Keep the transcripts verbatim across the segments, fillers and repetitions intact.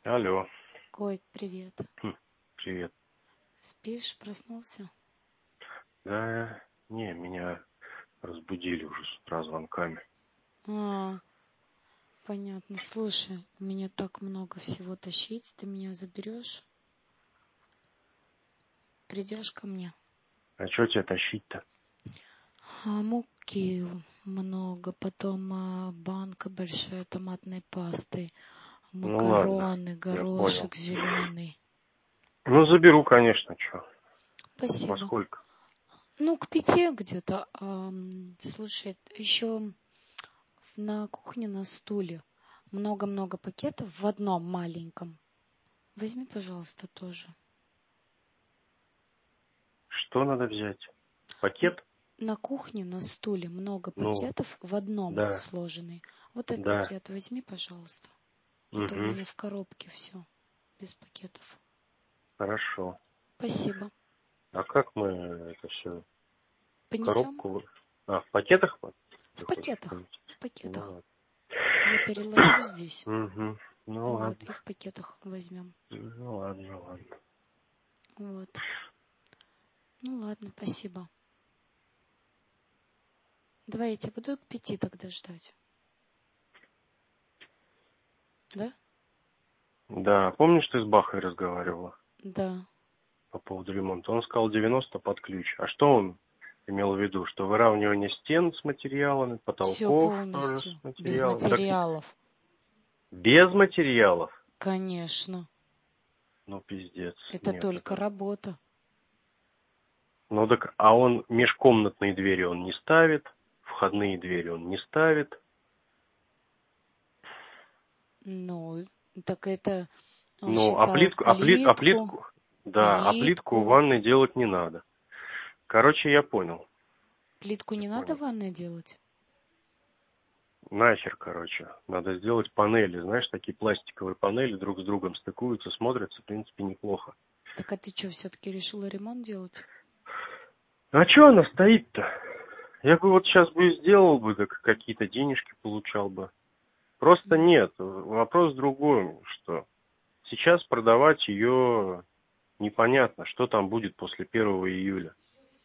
Алло. Коть, привет. Хм, Привет. Спишь, проснулся? Да, не, меня разбудили уже с утра звонками. А, понятно. Слушай, у меня так много всего тащить. Ты меня заберешь? Придешь ко мне? А что тебе тащить-то? А, муки много, потом а, банка большая томатной пасты, Ну ладно, макароны, я понял. горошек зеленый. Ну, заберу, конечно, что. Во Спасибо. сколько? Ну, к пяти где-то. А, слушай, еще на кухне на стуле много-много пакетов в одном маленьком. Возьми, пожалуйста, тоже. Что надо взять? Пакет? На кухне на стуле много Ну, пакетов в одном да, сложенный. Вот этот да. пакет возьми, пожалуйста. А то у Угу, меня в коробке все без пакетов. хорошо. Спасибо. А как мы это все в Понесем? коробку? А, в пакетах вот В ты хочешь пакетах. понести? В Ну пакетах. ладно. Я переложу здесь. Угу, ну Вот, и ладно. в пакетах возьмем. Ну ладно, ладно. Вот. Ну ладно, спасибо. Давай я тебя буду к пяти тогда ждать. Да? Да, помнишь, ты с Бахой разговаривала Да. по поводу ремонта? Он сказал девяносто под ключ. А что он имел в виду? Что выравнивание стен с материалами, Все потолков тоже полностью. с Без материалами? Так материалов. без материалов? Конечно. Ну, пиздец. Это Нет, только это... работа. Ну, так, а он межкомнатные двери он не ставит, входные двери он не ставит. Ну, так это он Ну, а считает плитку, а плит, а плитку, плитку, да, а плитку в плитку. ванной делать не надо. Короче, я понял. Плитку Я не надо понял. в ванной делать? Нахер, короче. Надо сделать панели. Знаешь, такие пластиковые панели друг с другом стыкуются, смотрятся, в принципе, неплохо. Так а ты что, все-таки решила ремонт делать? А что она стоит-то? Я бы вот сейчас бы сделал бы, так какие-то денежки получал бы. Просто нет. Вопрос в другом, что сейчас продавать ее непонятно, что там будет после первого июля.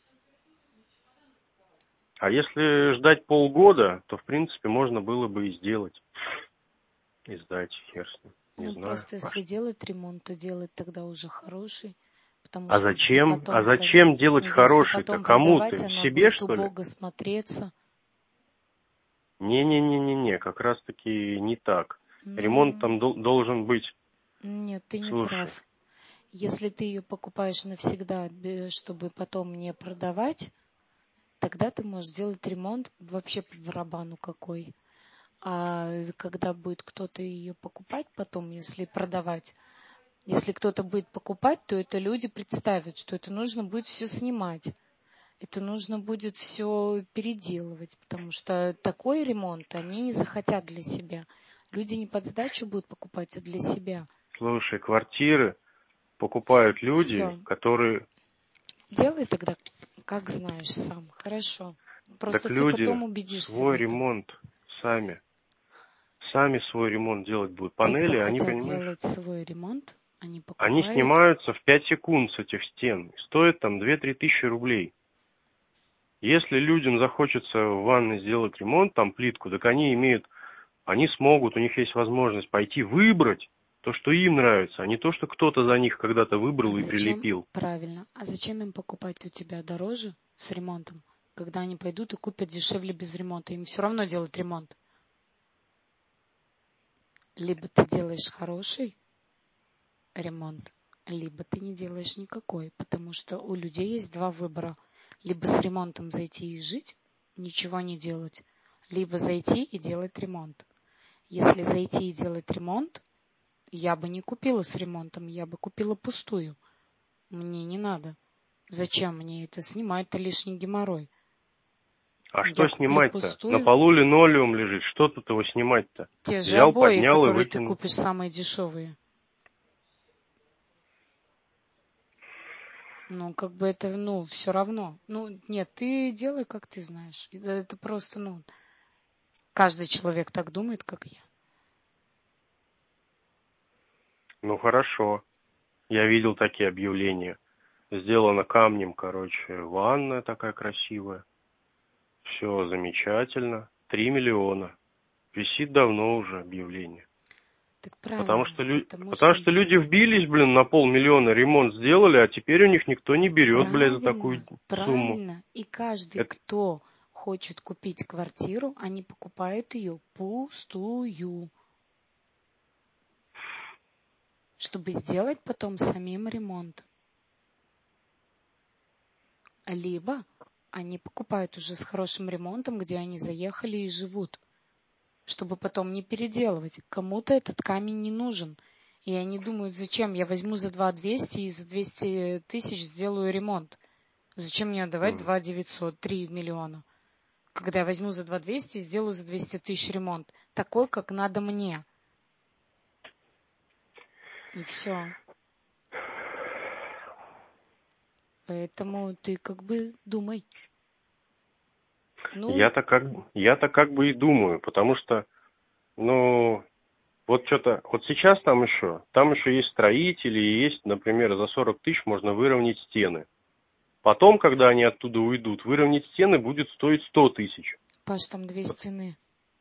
А если ждать полгода, то, в принципе, можно было бы и сделать. И сдать, хер с ним. Не Ну, знаю. просто если делать ремонт, то делать тогда уже хороший. Потому А что если зачем? А потом, прод- зачем ну, делать если хороший-то? потом Кому продавать, ты? оно Себе, будет что ли? убого смотреться. Не-не-не-не-не, как раз-таки не так. Ремонт Ну, там дол- должен быть. нет, ты не Слушай, прав. Если ты ее покупаешь навсегда, бе- чтобы потом не продавать, тогда ты можешь сделать ремонт вообще по барабану какой. А когда будет кто-то ее покупать потом, если продавать, если кто-то будет покупать, то это люди представят, что это нужно будет все снимать. Это нужно будет все переделывать, потому что такой ремонт они не захотят для себя. Люди не под сдачу будут покупать, а для себя. слушай, квартиры покупают люди, Все. которые... Делай тогда, как знаешь сам. Хорошо. Так Просто ты люди потом убедишься в свой этом. ремонт сами. Сами свой ремонт делать будут. Те, кто Панели, они, хотят понимаешь, делать свой ремонт, они они покупают. снимаются в пять секунд с этих стен. Стоят там две-три тысячи рублей. Если людям захочется в ванной сделать ремонт, там плитку, так они имеют, они смогут, у них есть возможность пойти выбрать то, что им нравится, а не то, что кто-то за них когда-то А выбрал и зачем, прилепил. правильно, а зачем им покупать у тебя дороже с ремонтом, когда они пойдут и купят дешевле без ремонта? Им все равно делать ремонт. Либо ты делаешь хороший ремонт, либо ты не делаешь никакой, потому что у людей есть два выбора. Либо с ремонтом зайти и жить, ничего не делать, либо зайти и делать ремонт. Если зайти и делать ремонт, я бы не купила с ремонтом, я бы купила пустую. Мне не надо. Зачем мне это снимать? Это лишний геморрой. А Я что куплю снимать-то? На пустую. полу линолеум лежит, что тут его снимать-то? Те же Взял, обои, поднял и которые ты выкинул. купишь, самые дешевые. Ну, как бы это, ну, все равно. Ну, нет, ты делай, как ты знаешь. Это, это просто, ну, каждый человек так думает, как я. Ну хорошо. Я видел такие объявления. Сделано камнем, короче, ванная такая красивая. Все замечательно. Три миллиона. Висит давно уже объявление. Так правильно, Потому что, лю... потому Потому что что люди люди... вбились, блин, на полмиллиона, ремонт сделали, а теперь у них никто не берет, блядь, за такую Правильно, сумму. правильно. И каждый, Это... кто хочет купить квартиру, они покупают ее пустую, чтобы сделать потом самим ремонт. Либо они покупают уже с хорошим ремонтом, где они заехали и живут, чтобы потом не переделывать. Кому-то этот камень не нужен. И они думают, зачем я возьму за два двести и за двести тысяч сделаю ремонт. Зачем мне отдавать два девятьсот, три миллиона? Когда я возьму за два двести и сделаю за двести тысяч ремонт. Такой, как надо мне. И все. Поэтому ты как бы думай. Ну, Я-то как, я-то как бы и думаю, потому что, ну, вот что-то, вот сейчас там еще, там еще есть строители, и есть, например, за сорок тысяч можно выровнять стены. Потом, когда они оттуда уйдут, выровнять стены будет стоить сто тысяч. Паш, там две стены.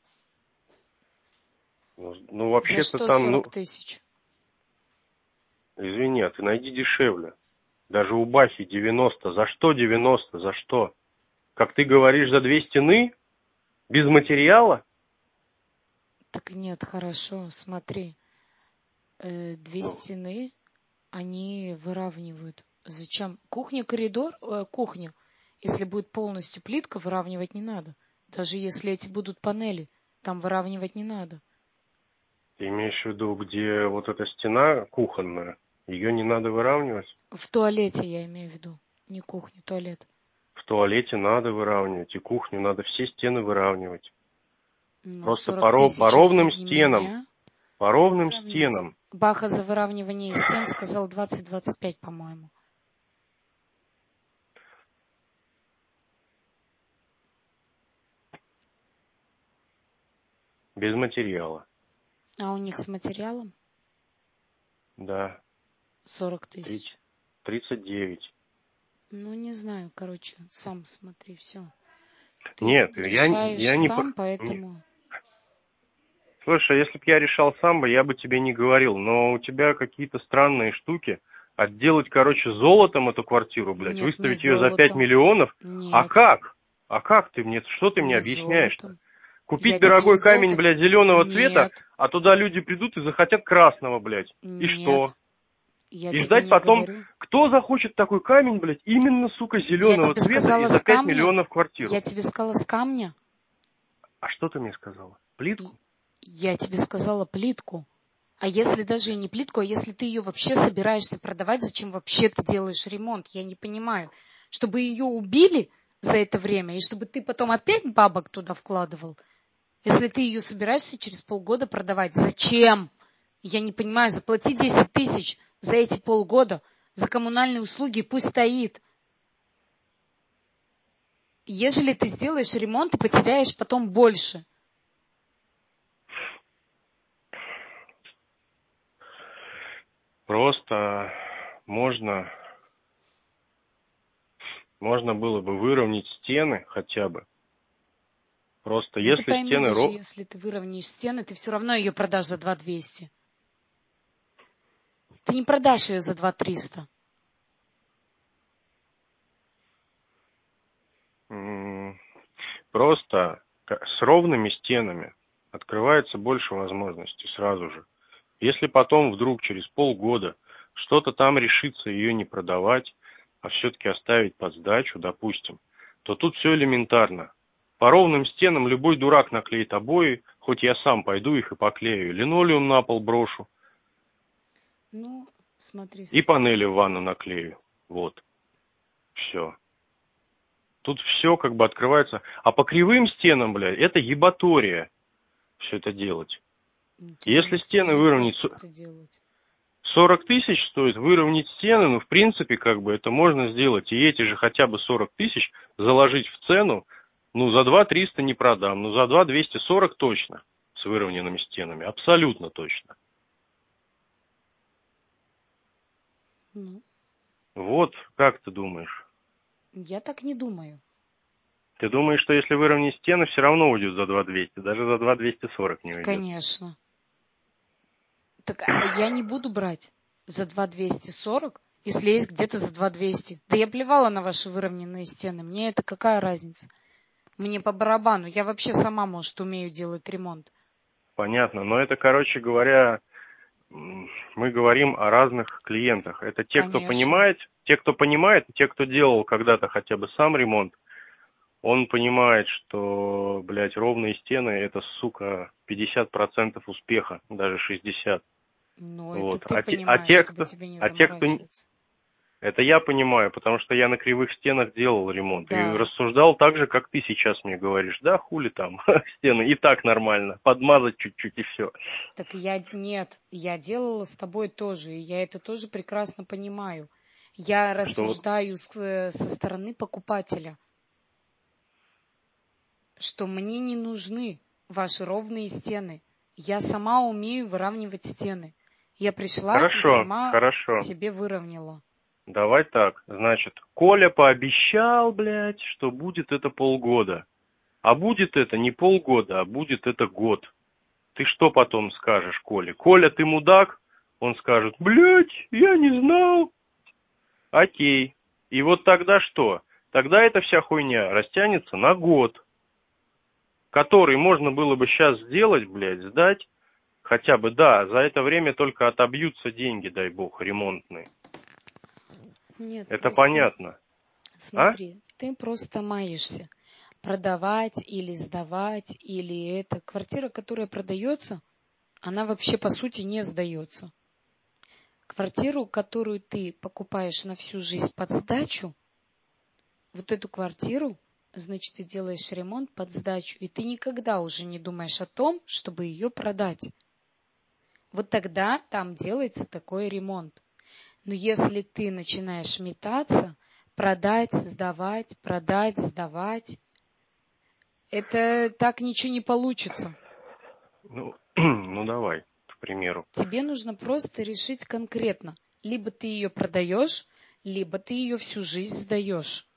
Ну, ну За вообще-то что там, ну, сорок тысяч? извини, а ты найди дешевле. Даже у Бахи девяносто. За что девяносто? За что? Как ты говоришь, за две стены? Без материала? Так нет, хорошо, смотри. Э, две Ну, стены, они выравнивают. Зачем? Кухня, коридор, э, кухня. Если будет полностью плитка, выравнивать не надо. Даже если эти будут панели, там выравнивать не надо. ты имеешь в виду, где вот эта стена кухонная, ее не надо выравнивать? В туалете я имею в виду. Не кухня, туалет. В туалете надо выравнивать, и кухню надо все стены выравнивать. Ну, Просто по, сорок ров- по тысяч, если ровным не стенам. меня По ровным выровнять. стенам. Баха за выравнивание стен сказал двадцать-двадцать пять, по-моему. Без материала. А у них с материалом Да. сорок тысяч. тридцать девять. Ну, не знаю, короче, сам смотри, все. Ты Нет, я, решаешь я не... сам, не- поэтому... Слушай, если бы я решал сам бы, я бы тебе не говорил. Но у тебя какие-то странные штуки. Отделать, короче, золотом эту квартиру, блядь, Нет, не выставить ее за пять золотом. миллионов. А Нет, как? А как ты мне, что ты мне не объясняешь-то? золотом. Купить Я тебе и дорогой камень, золото... блядь, зеленого цвета, Нет, а туда люди придут и захотят красного, блядь. И что? нет, я И тебе ждать не потом, говорю. кто захочет такой камень, блядь, именно, сука, Я зеленого тебе цвета и сказала за с пять камня. миллионов квартиру? Я тебе сказала с камня. А что ты мне сказала? Плитку? И я тебе сказала плитку. А если даже и не плитку, а если ты ее вообще собираешься продавать, зачем вообще ты делаешь ремонт? Я не понимаю. Чтобы ее убили за это время, и чтобы ты потом опять бабок туда вкладывал? Если ты ее собираешься через полгода продавать, зачем? Я не понимаю, заплати десять тысяч за эти полгода, за коммунальные услуги, пусть стоит. Ежели ты сделаешь ремонт, ты потеряешь потом больше. Просто можно, можно было бы выровнять стены хотя бы. Просто Да ты если пойми, стены... даже ро- если ты выровняешь стены, ты все равно ее продашь за два двести. Ты не продашь ее за два триста. м, Просто к- с ровными стенами открывается больше возможностей сразу же. Если потом вдруг через полгода что-то там решится ее не продавать, а все-таки оставить под сдачу, допустим, то тут все элементарно. По ровным стенам любой дурак наклеит обои, хоть я сам пойду их и поклею, линолеум на пол брошу Ну, смотри, и смотри. панели в ванну наклею. Вот. Все. Тут все как бы открывается. А по кривым стенам, блядь, это ебатория все это делать. Ты Если думаешь, стены легко выровнять все это делать? сорок тысяч стоит выровнять стены, ну, в принципе, как бы это можно сделать. И эти же хотя бы сорок тысяч заложить в цену, ну, за два триста не продам, ну, за два двести сорок точно с выровненными стенами, абсолютно точно. Ну, Вот, как ты думаешь? я так не думаю. Ты думаешь, что если выровнять стены, все равно уйдет за два двести, даже за два двести сорок не уйдет? Конечно. Так а я не буду брать за два двести сорок, если есть где-то за два двести. Да я плевала на ваши выровненные стены. Мне это какая разница? Мне по барабану. Я вообще сама, может, умею делать ремонт. Понятно, но это, короче говоря, м, мы говорим о разных клиентах. Это те, кто Конечно. понимает, те, кто понимает, те, кто делал когда-то хотя бы сам ремонт, он понимает, что, блядь, ровные стены – это, сука, пятьдесят процентов успеха, даже шестьдесят. Ну, это Вот. ты А те, а понимаешь, те, чтобы кто, тебе не а те, кто, заморачиваться. это я понимаю, потому что я на кривых стенах делал ремонт и Да. рассуждал так же, как ты сейчас мне говоришь. Да, хули там, стены, и так нормально, подмазать чуть-чуть и все. Так я нет, я делала с тобой тоже, и я это тоже прекрасно понимаю. Я Что вот, рассуждаю с- со стороны покупателя, что мне не нужны ваши ровные стены. Я сама умею выравнивать стены. Я пришла и хорошо, сама хорошо. себе выровняла. Давай так, значит, Коля пообещал, блядь, что будет это полгода. А будет это не полгода, а будет это год. Ты что потом скажешь Коле? Коля, ты мудак? Он скажет, блядь, я не знал. Окей. И вот тогда что? Тогда эта вся хуйня растянется на год, который можно было бы сейчас сделать, блядь, сдать. Хотя бы, да, за это время только отобьются деньги, дай бог, ремонтные. Нет, Это просто понятно. А? смотри, ты просто маешься. Продавать или сдавать, или это квартира, которая продается, она вообще по сути не сдается. Квартиру, которую ты покупаешь на всю жизнь под сдачу, вот эту квартиру, значит, ты делаешь ремонт под сдачу, и ты никогда уже не думаешь о том, чтобы ее продать. Вот тогда там делается такой ремонт. Но если ты начинаешь метаться, продать, сдавать, продать, сдавать, это так ничего не получится. Ну, ну давай, к примеру. Тебе нужно просто решить конкретно. Либо ты ее продаешь, либо ты ее всю жизнь сдаешь.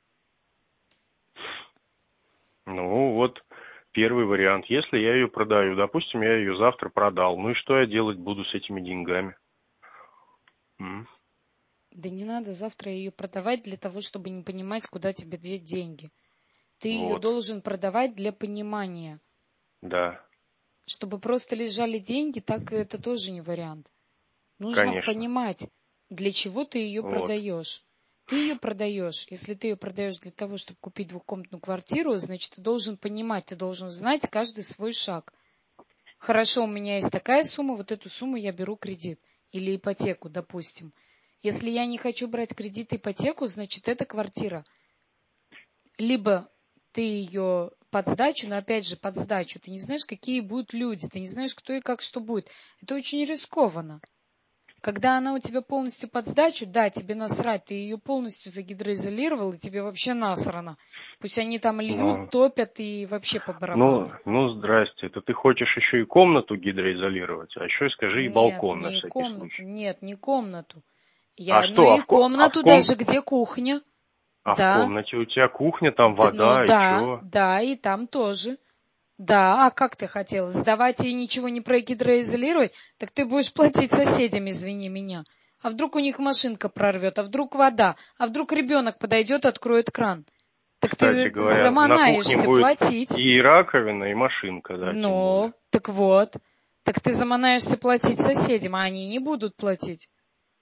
Ну вот первый вариант. Если я ее продаю, допустим, я ее завтра продал, ну и что я делать буду с этими деньгами? М? Да не надо завтра ее продавать для того, чтобы не понимать, куда тебе деть деньги. Ты ее Вот, должен продавать для понимания. да, Чтобы просто лежали деньги, так это тоже не вариант. Нужно конечно. понимать, для чего ты ее Вот, продаешь. Ты ее продаешь, если ты ее продаешь для того, чтобы купить двухкомнатную квартиру, значит, ты должен понимать, ты должен знать каждый свой шаг. Хорошо, у меня есть такая сумма, вот эту сумму я беру кредит или ипотеку, допустим. Если я не хочу брать кредит и ипотеку, значит, эта квартира. Либо ты ее под сдачу, но опять же под сдачу. Ты не знаешь, какие будут люди, ты не знаешь, кто и как что будет. Это очень рискованно. Когда она у тебя полностью под сдачу, да, тебе насрать, ты ее полностью загидроизолировал, и тебе вообще насрано. Пусть они там льют, ну, топят и вообще по ну, барабану. ну, здрасте, это ты хочешь еще и комнату гидроизолировать, а еще скажи и Нет, балкон на не всякий комнату, случай. нет, не комнату. А Я, ну что, а и в, ко- а в, комнату ком... даже, где кухня. а в Да, комнате у тебя кухня, там Д- ну вода и да, чё? да, и там тоже. Да, а как ты хотела? Сдавать и ничего не прогидроизолировать? Так ты будешь платить соседям, извини меня. А вдруг у них машинка прорвет, а вдруг вода, а вдруг ребенок подойдет, откроет кран? Так Кстати ты говоря, на кухне заманаешься будет платить. и раковина, и машинка, да, тем более. Ну, так вот. Так ты заманаешься платить соседям, а они не будут платить.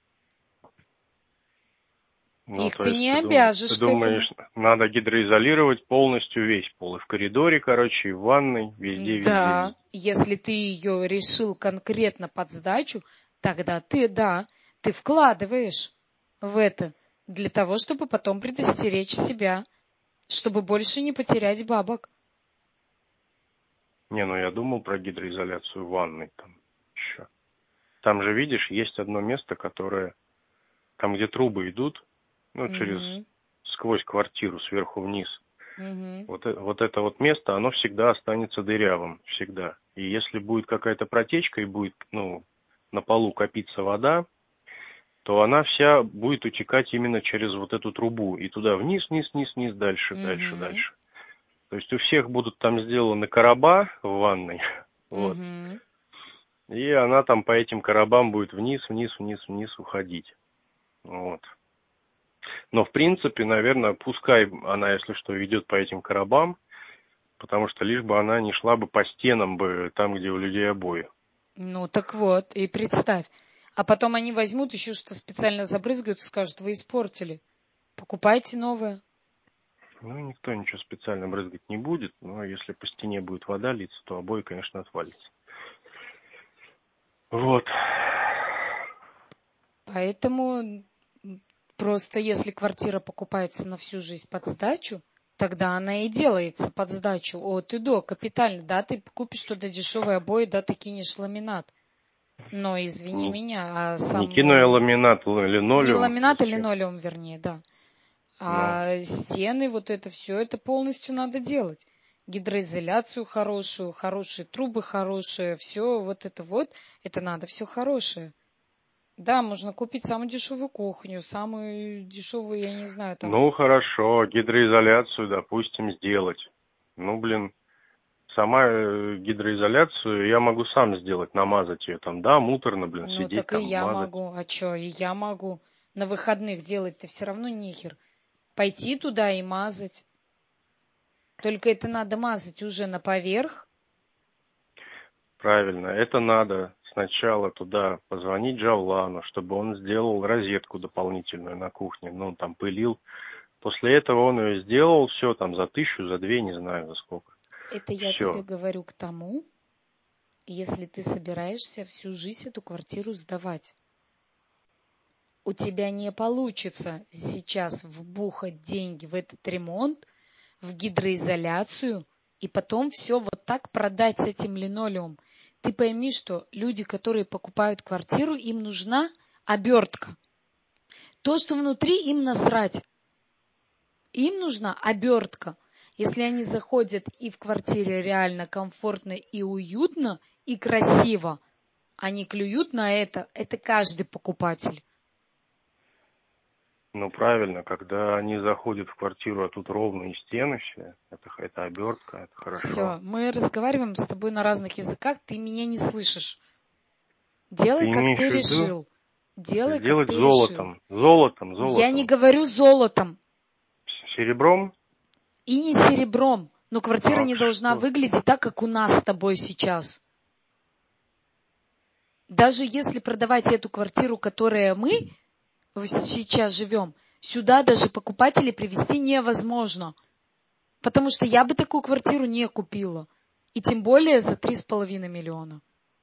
Ну, Их то ты есть не ты, дум... ты обяжешь к этому. думаешь, надо гидроизолировать полностью весь пол. И в коридоре, короче, и в ванной, везде, везде, Да, везде. если ты ее решил конкретно под сдачу, тогда ты, да, ты вкладываешь в это для того, чтобы потом предостеречь себя, чтобы больше не потерять бабок. Не, ну я думал про гидроизоляцию ванной там еще. Там же, видишь, есть одно место, которое, там, где трубы идут, ну, через, Угу, сквозь квартиру, сверху вниз. угу. Вот, э- вот это вот место, оно всегда останется дырявым, всегда. И если будет какая-то протечка и будет, ну, на полу копиться вода, то она вся будет утекать именно через вот эту трубу. И туда вниз, вниз, вниз, вниз, дальше, Угу. дальше, дальше. То есть у всех будут там сделаны короба в ванной. Вот. Угу. И она там по этим коробам будет вниз, вниз, вниз, вниз уходить. Вот. Но в принципе, наверное, пускай она, если что, идет по этим коробам, потому что лишь бы она не шла бы по стенам бы там, где у людей обои. Ну, так вот, и представь. А потом они возьмут еще что специально забрызгают и скажут, вы испортили. Покупайте новое. Ну, никто ничего специально брызгать не будет, но если по стене будет вода литься, то обои, конечно, отвалится. Вот. Поэтому просто если квартира покупается на всю жизнь под сдачу, тогда она и делается под сдачу от и до, капитально. Да, ты купишь туда дешевые обои, да, ты кинешь ламинат. Но, извини Не, меня, а не кину я сам... ламинат, Не линолеум. ламинат, а Зачем? линолеум, вернее, да. Но. А стены, вот это все, это полностью надо делать. Гидроизоляцию хорошую, хорошие трубы хорошие, все вот это вот, это надо все хорошее. Да, можно купить самую дешевую кухню, самую дешевую, я не знаю, там. Ну, хорошо, гидроизоляцию, допустим, сделать. Ну, блин, сама э, гидроизоляцию я могу сам сделать, намазать ее там. Да, муторно, блин, Ну, сидеть так и там, я мазать. могу. А что, и я могу. На выходных делать-то все равно нехер. Пойти туда и мазать. Только это надо мазать уже на поверх. Правильно, это надо сначала туда позвонить Джавлану, чтобы он сделал розетку дополнительную на кухне. Ну, там пылил. После этого он ее сделал, все там за тысячу, за две, не знаю за сколько. Это я тебе Все. говорю к тому, если ты собираешься всю жизнь эту квартиру сдавать. У тебя не получится сейчас вбухать деньги в этот ремонт, в гидроизоляцию, и потом все вот так продать с этим линолеумом. Ты пойми, что люди, которые покупают квартиру, им нужна обертка. То, что внутри, им насрать. Им нужна обертка. Если они заходят и в квартире реально комфортно и уютно, и красиво, они клюют на это, это каждый покупатель. Ну, правильно, когда они заходят в квартиру, а тут ровные стены все, это, это обертка, это хорошо. Все, мы разговариваем с тобой на разных языках, ты меня не слышишь. Делай, Ты как имеешь ты в виду решил. Делай, как сделать ты решил. золотом, золотом, Я не золотом, говорю золотом с серебром? и не серебром, но квартира А не должна что? выглядеть так, как у нас с тобой сейчас. Даже если продавать эту квартиру, которая мы сейчас живем, сюда даже покупателей привезти невозможно. Потому что я бы такую квартиру не купила. И тем более за три с половиной миллиона.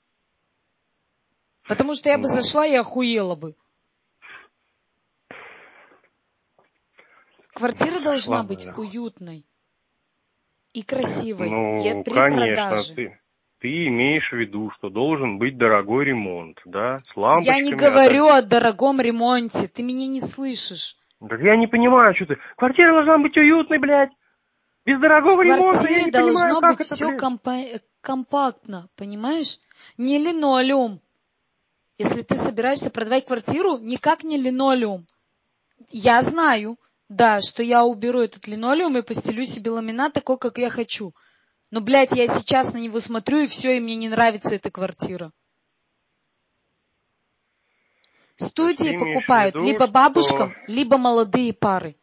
Потому что я бы Ну, зашла и охуела бы. Квартира должна сошла быть бы. уютной и красивой. Я Ну, при конечно, продаже. ты, ты имеешь в виду, что должен быть дорогой ремонт, да, с Я не лампочками. говорю А о дорогом ремонте. Ты меня не слышишь. так я не понимаю, что ты. Квартира должна быть уютной, блядь. Без В дорогого ремонта я квартире не понимаю, должно как быть это, все блядь. компа- компактно, понимаешь? Не линолеум. Если ты собираешься продавать квартиру, никак не линолеум. Я знаю, да, что я уберу этот линолеум и постелю себе ламинат такой, как я хочу. Но, блядь, я сейчас на него смотрю, и все, и мне не нравится эта квартира. То есть Студии ты имеешь в покупают виду, либо что, бабушкам, либо молодые пары.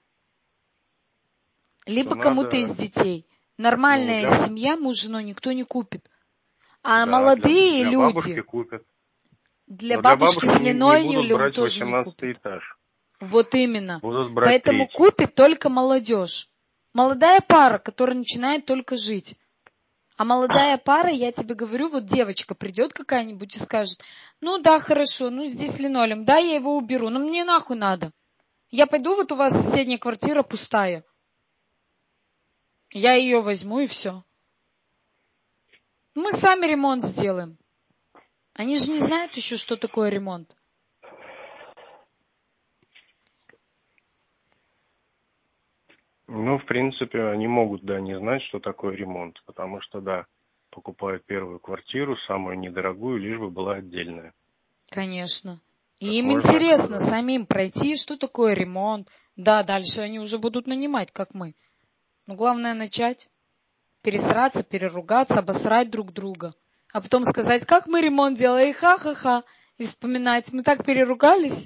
что Либо кому-то из надо, детей. ну, Нормальная для, семья, муж с женой, никто не купит. А да, для, молодые для бабушки люди, купят. для Но для бабушки бабушки с не, не будут линолеум брать тоже не восемнадцатый купит. этаж. Вот именно. Будут брать Поэтому третий. купит только молодежь. Молодая пара, которая начинает только жить. А молодая пара, я тебе говорю, вот девочка придет какая-нибудь и скажет, ну да, хорошо, ну здесь линолеум, да, я его уберу, но мне нахуй надо. Я пойду, вот у вас соседняя квартира пустая. Я ее возьму и все. Мы сами ремонт сделаем. Они же не знают еще, что такое ремонт. Ну, в принципе, они могут, да, не знать, что такое ремонт, потому что, да, покупают первую квартиру, самую недорогую, лишь бы была отдельная. Конечно. И им интересно самим пройти, что такое ремонт. Да, дальше они уже будут нанимать, как мы. Но главное начать. Пересраться, переругаться, обосрать друг друга. А потом сказать, как мы ремонт делали, ха-ха-ха. И вспоминать, мы так переругались.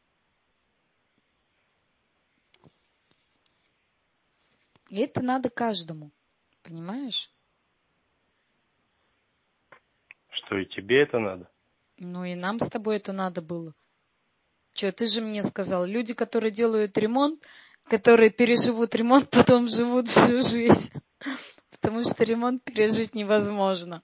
И это надо каждому. Понимаешь? Что, и тебе это надо? Ну и нам с тобой это надо было. Че, ты же мне сказал, люди, которые делают ремонт, которые переживут ремонт, потом живут всю жизнь. Потому что ремонт пережить невозможно.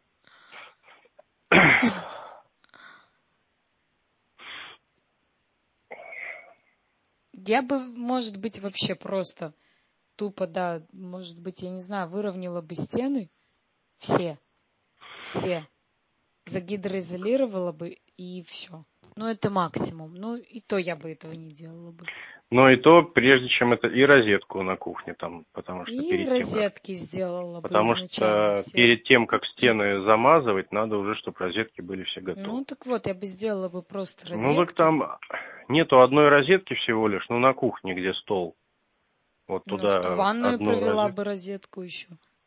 Я бы, может быть, вообще просто тупо, да, может быть, я не знаю, выровняла бы стены все, все, загидроизолировала бы и все. Ну, это максимум. Ну, и то я бы этого не делала бы. Но и то, прежде чем это, и розетку на кухне там, потому что И перед розетки тем, как, сделала бы потому изначально что все. перед тем, как стены замазывать, надо уже, чтобы розетки были все готовы. Ну, так вот, я бы сделала бы просто розетки. Ну, так там нету одной розетки всего лишь, ну, на кухне, где стол. Вот Ну, туда в ванную одну провела розетку. бы розетку еще.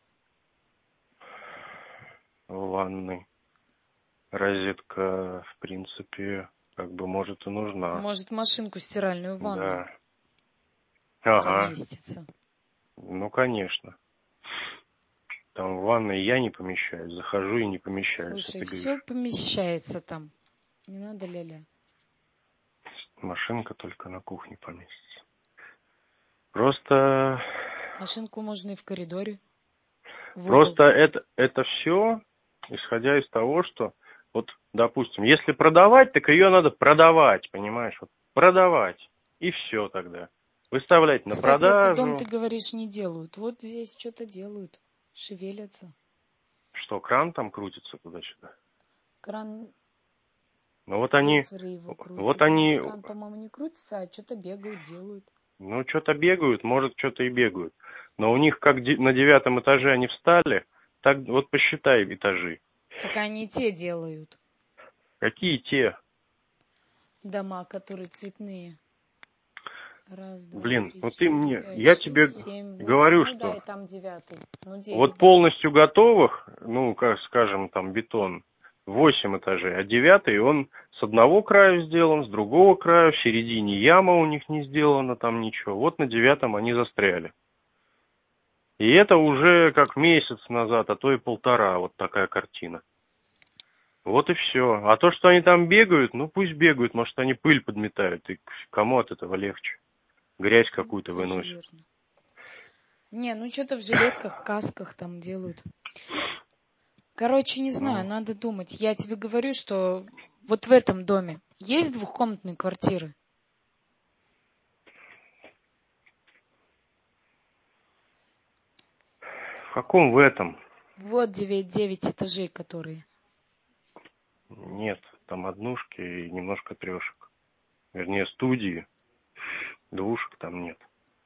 В ванной. Розетка, в принципе, как бы, может, и нужна. Может, машинку стиральную в ванную Да. Ага. поместится. Ну, конечно. Там в ванной я не помещаюсь. Захожу и не помещаюсь. Слушай, Это все помещается там. Не надо ля-ля. Машинка только на кухне поместится. Просто... Машинку можно и в коридоре. В Просто угол. это, это все, исходя из того, что, вот, допустим, если продавать, так ее надо продавать, понимаешь? Вот, продавать. И все тогда. Выставлять на Кстати, продажу. этот дом, ты говоришь, не делают. Вот здесь что-то делают. Шевелятся. Что, кран там крутится туда-сюда? Кран... Ну вот они... Ветер его крутит. Вот Нет, они... кран, по-моему, не крутится, а что-то бегают, делают. Ну, что-то бегают, может, что-то и бегают. Но у них, как де- на девятом этаже они встали, так вот посчитай этажи. Так они те делают. Какие те? Дома, которые цветные. Раз, два, Блин, три, ну ты четыре, мне... пять, Я шесть, тебе семь, восемь. говорю, Ну да, что... и там девятый. Ну, девять. Вот полностью готовых, ну, как скажем, там бетон, восемь этажей, а девятый он с одного края сделан, с другого края, в середине яма у них не сделана, там ничего. Вот на девятом они застряли. И это уже как месяц назад, а то и полтора, вот такая картина. Вот и все. А то, что они там бегают, ну пусть бегают, может они пыль подметают, и кому от этого легче? Грязь какую-то Тоже выносят. верно. Не, ну что-то в жилетках, касках там делают. Короче, не знаю, Ну, надо думать. Я тебе говорю, что вот в этом доме есть двухкомнатные квартиры? в каком в этом? Вот девять, девять этажей, которые. Нет, там однушки и немножко трешек. Вернее, студии. Двушек там нет.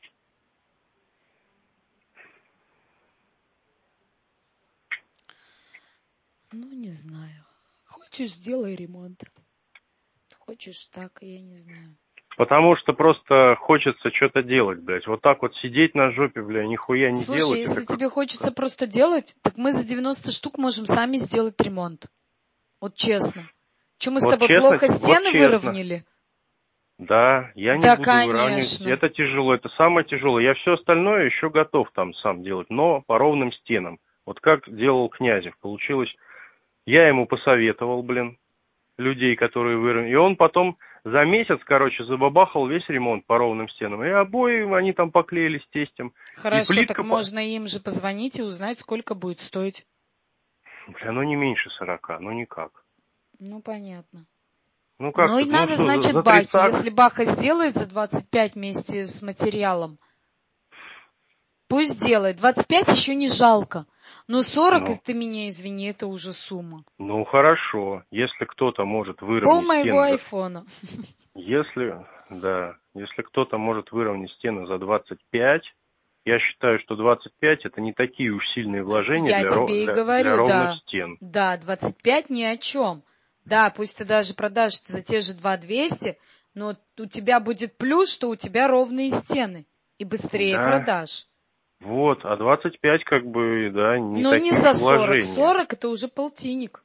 Ну, не знаю. Хочешь, сделай ремонт. Хочешь так, я не знаю. Потому что просто хочется что-то делать, блядь. Вот так вот сидеть на жопе, бля, нихуя не Слушай, делать. если это тебе как... хочется просто делать, так мы за девяносто штук можем сами сделать ремонт. Вот честно. Че, мы с Вот тобой честно, плохо вот стены честно. выровняли? Да, я не Да, буду выравнивать. конечно. Это тяжело, это самое тяжелое. Я все остальное еще готов там сам делать, но по ровным стенам. Вот как делал Князев. Получилось, я ему посоветовал, блин, людей, которые выровняли. И он потом за месяц, короче, забабахал весь ремонт по ровным стенам. И обои они там поклеились тестем. Хорошо, И плитка... так можно им же позвонить и узнать, сколько будет стоить. Бля, ну не меньше сорока, ну никак. Ну, понятно. Ну Ну как-то, и ну надо, что, за, значит, за Бахе. тридцать... Если Баха сделает за двадцать пять вместе с материалом, пусть делает. двадцать пять еще не жалко. Но сорок, Ну, ты меня извини, это уже сумма. ну хорошо, если кто-то может Пол выровнять моего стены... За... айфона. Если, да, если кто-то может выровнять стены за двадцать пять, я считаю, что двадцать пять это не такие уж сильные вложения Я для, ро- тебе и для, для говорю, ровных да. стен. Да, двадцать пять ни о чем. Да, пусть ты даже продашь за те же два двести, но у тебя будет плюс, что у тебя ровные стены. И быстрее Да, продашь. вот, а двадцать пять как бы, да, не Но не такие за уж сорок. вложения. сорок это уже полтинник.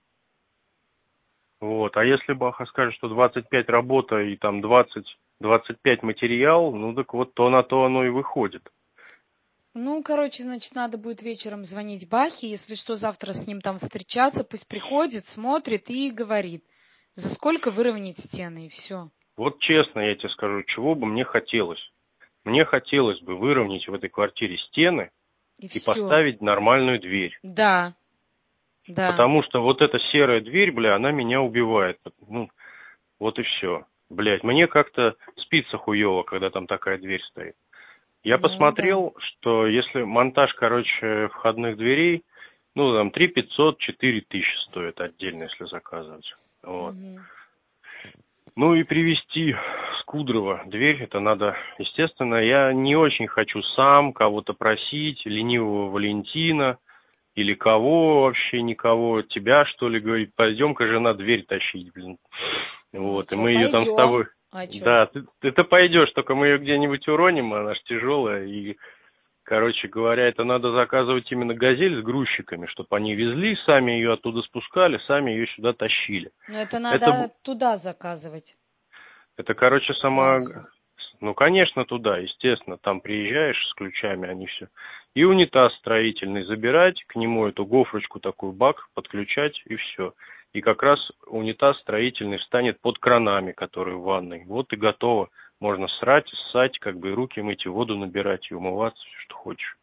Вот, а если Баха скажет, что двадцать пять работа и там двадцать, двадцать пять материал, ну так вот то на то оно и выходит. Ну, короче, значит, надо будет вечером звонить Бахе, если что, завтра с ним там встречаться, пусть приходит, смотрит и говорит, за сколько выровнять стены, и все. Вот честно я тебе скажу, чего бы мне хотелось. Мне хотелось бы выровнять в этой квартире стены И и все. поставить нормальную дверь. Да, да. Потому что вот эта серая дверь, бля, она меня убивает. Ну, вот и все. Блядь, мне как-то спится хуево, когда там такая дверь стоит. Я Ну, да. посмотрел, что если монтаж, короче, входных дверей, ну, там, три пятьсот, четыре тысячи стоит отдельно, если заказывать. Вот. Угу. Ну и привезти с Кудрова дверь, это надо, естественно, я не очень хочу сам кого-то просить, ленивого Валентина, или кого вообще, никого, тебя, что ли, говорит, пойдем-ка, жена, дверь тащить, блин. Ну, Вот, и что, мы ее там с пойдем. тобой... А что? Да, ты, ты-то пойдешь, только мы ее где-нибудь уроним, она ж тяжелая, и, короче говоря, это надо заказывать именно «Газель» с грузчиками, чтобы они везли, сами ее оттуда спускали, сами ее сюда тащили. Ну, это Это, надо туда заказывать это, короче, сама... сразу. Ну, конечно, туда, естественно, там приезжаешь с ключами, они все. И унитаз строительный забирать, к нему эту гофрочку, такую бак подключать, и все. И как раз унитаз строительный встанет под кранами, которые в ванной. Вот и готово. Можно срать, ссать, как бы и руки мыть, и воду набирать, и умываться, все, что хочешь.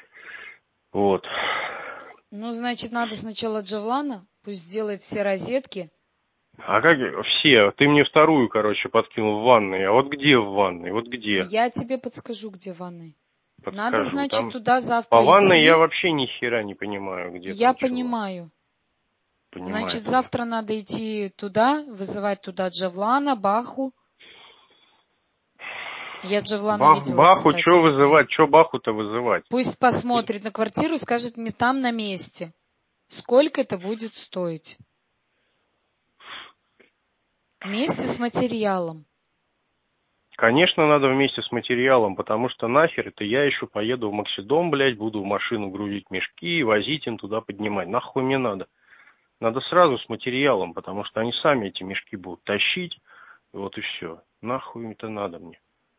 Вот. Ну, значит, надо сначала Джавлана, пусть сделает все розетки. А как все? Ты мне вторую, короче, подкинул в ванной. А вот где в ванной? Вот где? Я тебе подскажу, где ванны. Надо, Подскажу. значит, Там туда по завтра ванной я идти. вообще ни хера не понимаю, где Я там чего. понимаю. Значит, Понимаете. завтра надо идти туда, вызывать туда Джавлана, Баху. Я Джавлана Бах, видела, Баху кстати, что у него. вызывать? Что Баху-то вызывать? Пусть посмотрит на квартиру и скажет мне там на месте, сколько это будет стоить. Вместе с материалом. Конечно, надо вместе с материалом, потому что нахер это я еще поеду в Максидом, блядь, буду в машину грузить мешки и возить им туда поднимать. Нахуй мне надо? Надо сразу с материалом, потому что они сами эти мешки будут тащить. Вот и все. Нахуй это надо мне?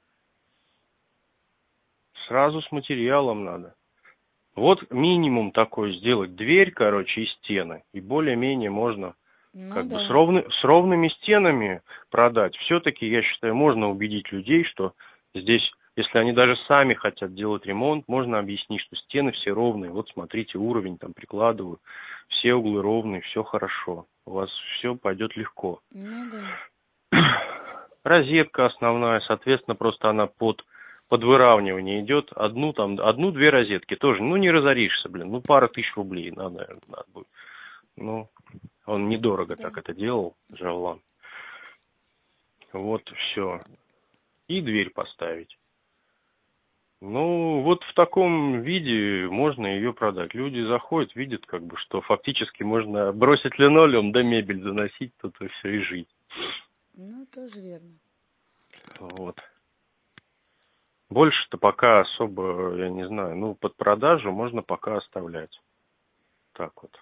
Сразу с материалом надо. Вот минимум такой сделать. Дверь, короче, и стены. И более-менее можно Ну как бы с, да. ровны, с ровными стенами продать. Все-таки, я считаю, можно убедить людей, что здесь, если они даже сами хотят делать ремонт, можно объяснить, что стены все ровные. Вот смотрите, уровень там прикладываю. Все углы ровные, все хорошо. У вас все пойдет легко. Ну да. Розетка основная, соответственно, просто она под, под выравнивание идет. Одну там, одну-две розетки тоже. Ну, не разоришься, блин. Ну, пара тысяч рублей надо, наверное, надо будет. Ну, он недорого Да. так это делал, Жавлан. Вот все. И дверь поставить. Ну, вот в таком виде можно ее продать. Люди заходят, видят, как бы, что фактически можно бросить линолеум, да мебель заносить тут и все, и жить. Ну, тоже верно. Вот. Больше-то пока особо, я не знаю, ну, под продажу можно пока оставлять. Так вот.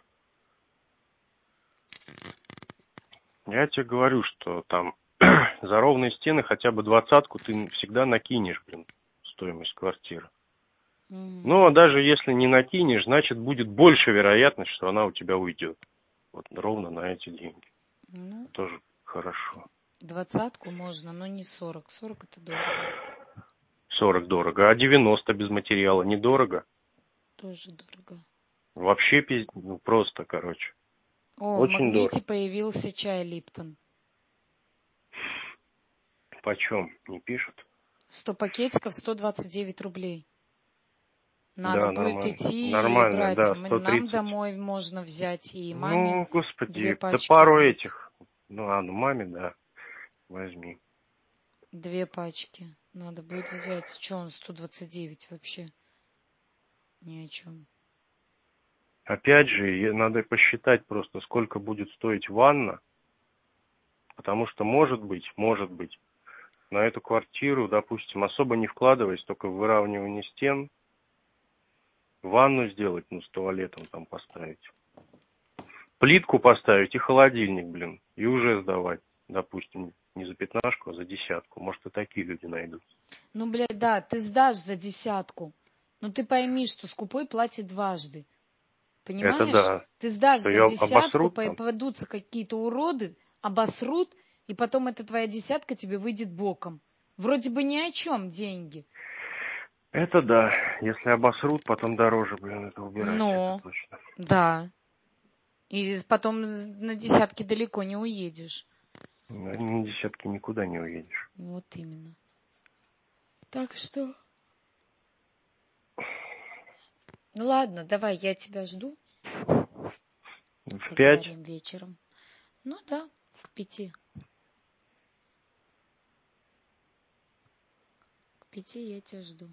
Я тебе говорю, что там за ровные стены хотя бы двадцатку ты всегда накинешь, блин, стоимость квартиры. Угу. Ну, а даже если не накинешь, значит, будет больше вероятность, что она у тебя уйдет. Вот ровно на эти деньги. Ну, Тоже хорошо. двадцатку можно, но не сорок. Сорок это дорого. сорок дорого, а девяносто без материала недорого? Тоже дорого. Вообще, пиздец, ну, просто, короче. О, в Очень Магните дорого. появился чай Липтон. Почем? Не пишут? сто пакетиков, сто двадцать девять рублей. Надо Да, будет нормально. идти и Нормально, брать. да, Мы- сто Нам тридцать. домой можно взять и маме Ну, две господи, да пачки пару взять. этих. Ну, ладно, маме, да, возьми. Две пачки. Надо будет взять. Че он сто двадцать девять вообще? Ни о чем. Опять же, надо посчитать просто, сколько будет стоить ванна, потому что может быть, может быть, на эту квартиру, допустим, особо не вкладываясь, только в выравнивание стен, ванну сделать, ну, с туалетом там поставить, плитку поставить и холодильник, блин, и уже сдавать, допустим, не за пятнашку, а за десятку. Может, и такие люди найдутся. Ну, блядь, да, ты сдашь за десятку. Но ты пойми, что скупой платит дважды. Это Понимаешь? да. Ты сдашь Что за ее десятку, обосрут там? попадутся какие-то уроды, обосрут, и потом эта твоя десятка тебе выйдет боком. Вроде бы ни о чем деньги. Это да. Если обосрут, потом дороже, блин, это убирать, это Но, точно. да. И потом на десятки далеко не уедешь. На десятки никуда не уедешь. Вот именно. Так что... Ну ладно, давай, я тебя жду. В пять? Поговорим вечером. Ну да, к пяти. К пяти я тебя жду.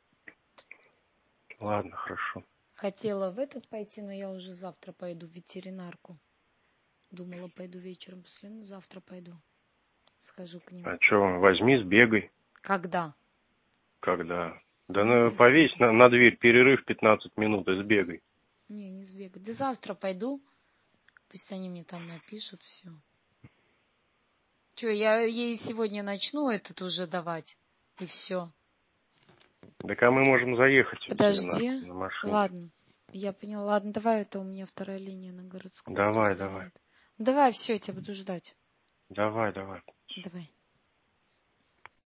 Ладно, хорошо. Хотела в этот пойти, но я уже завтра пойду в ветеринарку. Думала, пойду вечером после, ну завтра пойду. Схожу к ним. А что, возьми, сбегай. Когда? Когда? Да Не, ну, не повесь на, сбегать. на дверь перерыв пятнадцать минут и сбегай. Не, не сбегать. Да завтра пойду. Пусть они мне там напишут все. Че, я ей сегодня начну этот уже давать. И все. Так а мы можем заехать в Подожди. ветеринарку на машине. Ладно. Я поняла. Ладно, давай, это у меня вторая линия на городскую. Давай, Кто-то давай. звонит. Давай, все, я тебя буду ждать. Давай, давай. Давай.